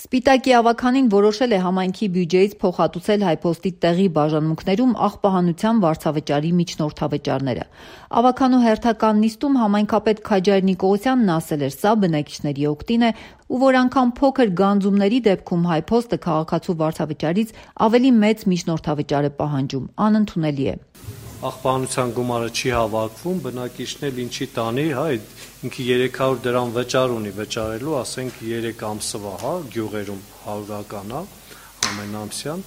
Սպիտակի ավականին որոշել է համայնքի բյուջեից փոխհատուցել Հայփոստի տեղի բաժանմունքներում աղբահանության վարձավճարի միջնորդավճարները։ Ավականու հերթական նիստում համայնքապետ Քաջար Նիկողոսյանն ասել էր, սա բնակիչների օգտին է ու որ անգամ փոքր գանձումների դեպքում Հայփոստը քաղաքացու վարձավճարից ավելի մեծ միջնորդավճար է պահանջում, անընդունելի է։ Աղբահանության գումարը չի հավաքվում, բնակիչն ինչի տանի, ինքը 300 դրամ վճար ունի վճարելու, ասենք 3 ամսվա, գյուղերում 100-ական է, ամենամսյան,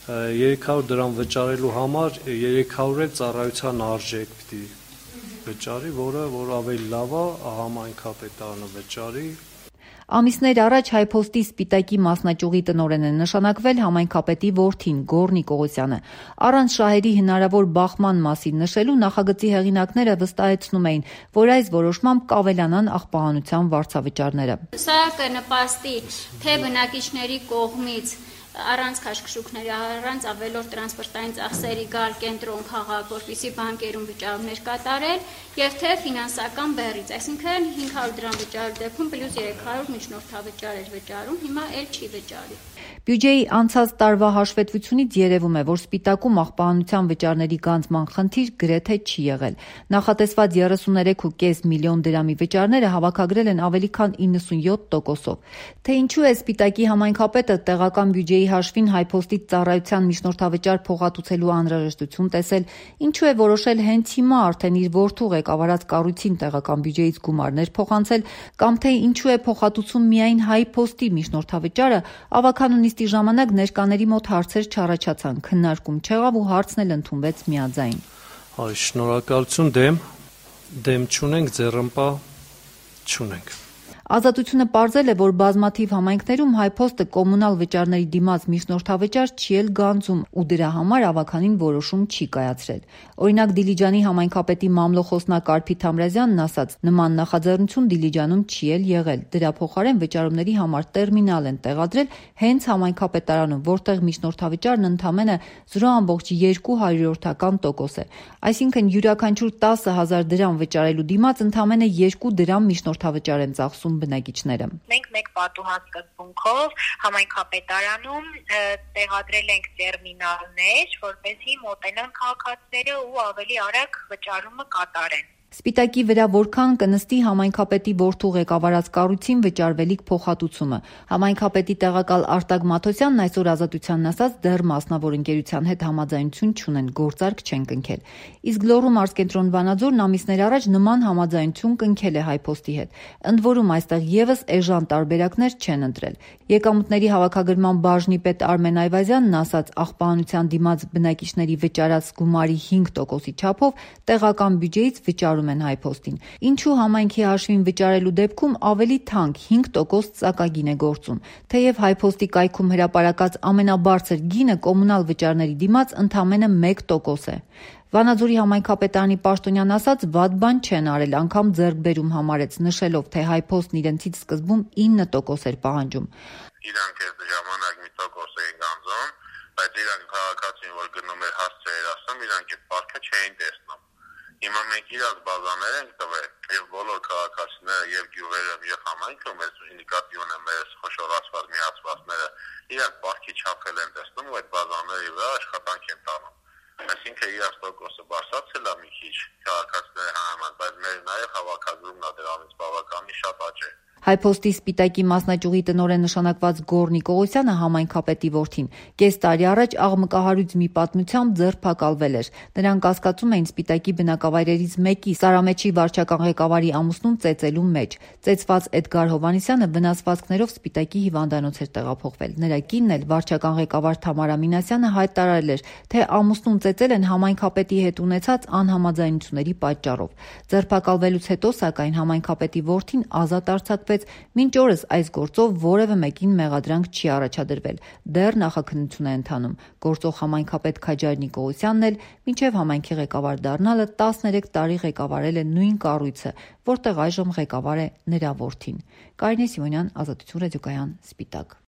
300 դրամ վճարելու համար 300 է ծառայության արժեք պիտի վճարի, որ ավելի լավ է, համայնքապետարանը վճարի։ Ամիսներ առաջ Հայփոստի Սպիտակի մասնաճյուղի տնօրեն է նշանակվել համայնքապետի որդին Գոռ Նիկողոսյանը։ Առանց շահերի հնարավոր բախման մասին նշելու նախագծի հեղինակները վստահեցնում էին, որ այս որոշմամբ կավելանան աղբահանության վարձավճարները։ Սա կնպաստի թե բնակիչների կողմից առանց քաշքշուկների, առանց ավելորդ տրանսպորտային ծախսերի գալ կենտրոն քաղաք, որպեսզի բանկերում վճարումներ կատարել, եւ թե ֆինանսական բեռից, այսինքն 500 դրամ վճարելու դեպքում պլյուս 300 միջնորդավճար էր վճարում, հիմա էլ չի վճարի։ Բյուջեի անցած տարվա հաշվետվությունից երևում է, որ Սպիտակում աղբահանության վճարների գանձման խնդիր գրեթե չի եղել։ Նախատեսված 33.5 միլիոն դրամի վճարները հավաքագրել են ավելի քան 97%-ով։ Թե ինչու է Սպիտակի համայնքապետը տեղական բյուջեի հաշվին Հայփոստի ծառայության միջնորդավճար փոխհատուցելու անհրաժեշտություն տեսել, ինչու է որոշել հենց հիմա արդեն իր որդու ղեկավարած կառույցին տեղական բյուջեից գումարներ փոխանցել, կամ թե ինչու է փոխհատուցում միայն Հայփոստի միջնորդավճարը, ավականու նիստի ժամանակ ներկաների մոտ հարցեր չառաջացան, քննարկում չեղավ ու հարցն էլ ընդունվեց միաձայն։ Շնորհակալություն, դեմ չունենք, ձեռնպա չունենք։ Ազատությունը պարզել է, որ բազմաթիվ համայնքներում Հայփոստը կոմունալ վճարների դիմաց միջնորդավճար չի էլ գանձում ու դրա համար ավականին որոշում չի կայացրել։ Օրինակ Դիլիջանի համայնքապետի մամլոխոսնակ Արփիտ Համրազյանն ասաց, նման նախաձեռնություն Դիլիջանում չի էլ եղել, դրա փոխարեն վճարումների համար տերմինալ են տեղադրել հենց համայնքապետարանում, որտեղ միջնորդավճարն ընդամենը 0.2% է, այսինքն յուրաքանչյուր 10,000 դրամ վճարելու դիմաց ընդամենը 2 դրամ միջնորդավճար են ծախսում բնակիչները։ Մենք մեկ պատուհան սկզբունքով համայնքապետարանում տեղադրել ենք տերմինալներ, որպեսզի մոտենան քաղաքացիները ու ավելի արագ վճարումը կատարեն։ Սպիտակի վրա որքան կնստի համայնքապետի որդու ղեկավարած կառույցին վճարվելիք փոխհատուցումը։ Համայնքապետի տեղակալ Արտակ Մաթոսյանն այսօր Ազատությանն ասաց, դեռ մասնավոր ընկերության հետ համաձայնություն չունեն, գործարք չեն կնքել։ Իսկ Լոռու մարզկենտրոն Վանաձորն ամիսներ առաջ նման համաձայնություն կնքել է Հայփոստի հետ։ Ընդ որում այստեղ եւս էժան տարբերակներ չեն ընտրել։ Եկամուտների հավաքագրման բաժնի պետ Արմեն Այվազյանն ասաց, աղբահանության դիմաց բնակիչների վճարած գումարի 5%-ի չափով տեղական բյուջեից վճարում են Հայփոստին։ Ինչու համայնքի հաշվին վճարելու դեպքում ավելի թանկ 5% ծակագին է գործում, թեև Հայփոստի կայքում հրապարակած ամենաբարձր գինը կոմունալ վճարների դիմաց ընդամենը 1% է։ Վանաձորի համայնքապետարանի պաշտոնյան ասաց, վատ բան չեն արել, անգամ ձեռքբերում համարեց, նշելով, թե Հայփոստն իրենցից սկզբում 9% էր պահանջում։ Իրանք այդ ժամանակ 1% էին գանձում, բայց իրանք քաղաքացին, որ գնում էր հասցեեր ասում, իրանք այդ պարտքը չէին տեսնում։ Հիմա մենք իրաց բազաներ ենք տվել, եւ բոլոր քաղաքացիները եւ գյուղերում եւ համայնքում այս նկատի ունեմ մեր խոշորացված միացվածները, իրանք պարտքի չափել են տեսնում ու այդ բազաների վրա աշխատանք են տանում։ Այսինքն իրաց տոկոսը բարձրացել է մի քիչ քաղաքացիների համար, բայց մեր նաեւ հավաքագրումն է դրանից բավականին շատ աճ է։ Հայփոստի Սպիտակի մասնաճյուղի տնօրեն նշանակված Գոռ Նիկողոսյանը համայնքապետի որդին կես տարի առաջ աղմկահարույց մի պատմությամբ ձերբակալվել էր։ Նրանք կասկածում էին Սպիտակի բնակավայրերից մեկի Սարամեչի վարչական ղեկավարի ամուսնուն ծեծելու մեջ։ Ծեծված Էդգար Հովհաննիսյանը վնասվածքներով Սպիտակի հիվանդանոց էր տեղափոխվել։ Նրա կինն էլ վարչական ղեկավար Թամարա Մինասյանը հայտարարել էր, թե ամուսնուն ծեծել են համայնքապետի հետ ունեցած անհամաձայնությունների պատճառով։ Ձերբակալվելուց հետո սակայն համայնքապետի որդին ազատ արձակվեց, մինչ օրս այս գործով որևէ մեկին մեղադրանք չի առաջադրվել։ Դեռ նախաքննություն է ընթանում։ Գործող համայնքապետ Քաջար Նիկողոսյանն էլ մինչև համայնքի ղեկավար դառնալը 13 տարի ղեկավարել է նույն կառույցը, որտեղ այժմ ղեկավար է նրա որդին։ Կարինե Սիմոնյան, Ազատություն ռադիոկայան, Սպիտակ։